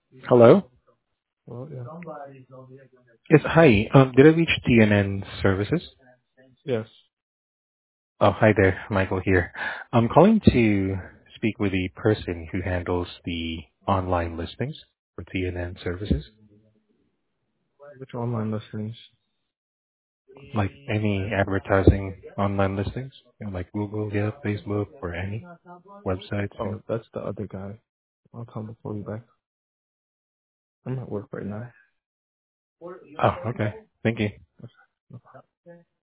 Hello? Well, yeah. Yes, hi. Did I reach TNN Services? Yes. Oh, hi there. Michael here. I'm calling to speak with the person who handles the online listings for TNN Services, Which online listings? like any advertising online listings, like Google, yeah, Facebook, or any websites. Oh, that's the other guy. I'll tell him to call you back. I'm at work right now. Oh, okay. Thank you. No problem.